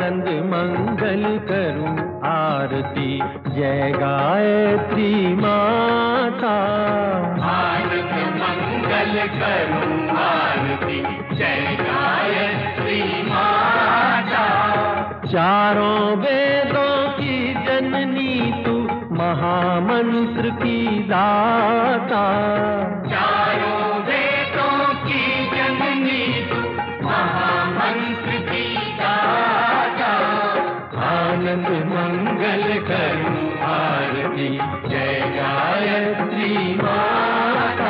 आनंद मंगल करूं आरती, जय गायत्री माता। आनंद मंगल करूं आरती, जय गायत्री माता। चारों वेदों की जननी तू, महामंत्र की दाता। चारों वेदों की जननी तू, महामंत्र की दाता। आनंद मंगल करूं आरती, जय गायत्री माता।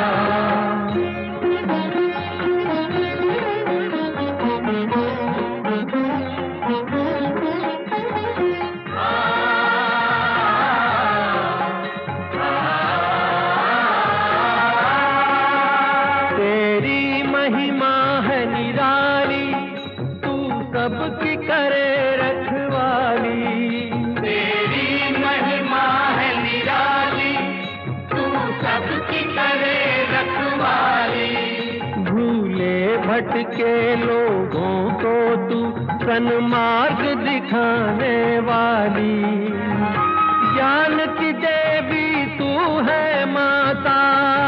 तेरी महिमा है निराली, तू सबकी करे रखवाली। तेरी महिमा है निराली, तू सबकी करे रखवाली। भूले भटके लोगों को तू सन्मार्ग दिखाने वाली। ज्ञान की देवी तू है माता,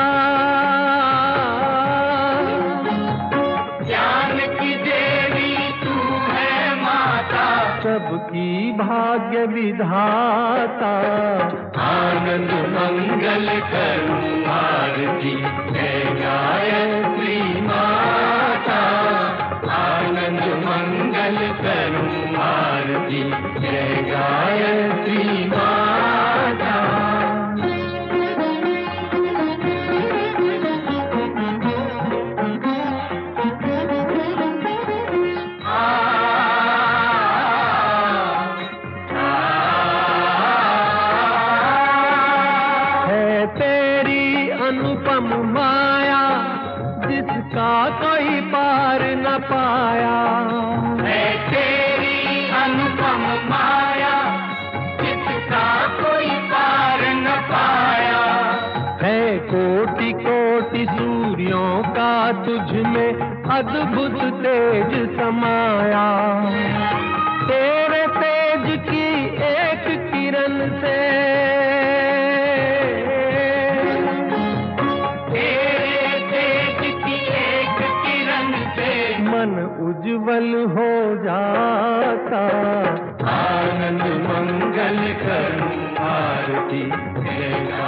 ज्ञान की देवी तू है माता। सबकी भाग्य विधाता। आनंद मंगल करूं आरती, जय गायत्री माता। आनंद मंगल करूं आरती, जय गायत्री माता। है तेरी अनुपम माया, जिसका कोई पार न पाया। है तेरी अनुपम माया, जिसका कोई पार न पाया। है कोटि कोटि सूर्यों का तुझ में अद्भुत तेज समाया। तेरे तेज की एक किरण से, तेरे तेज की एक किरण से मन उज्जवल हो जाता। आनंद मंगल करूं आरती, जय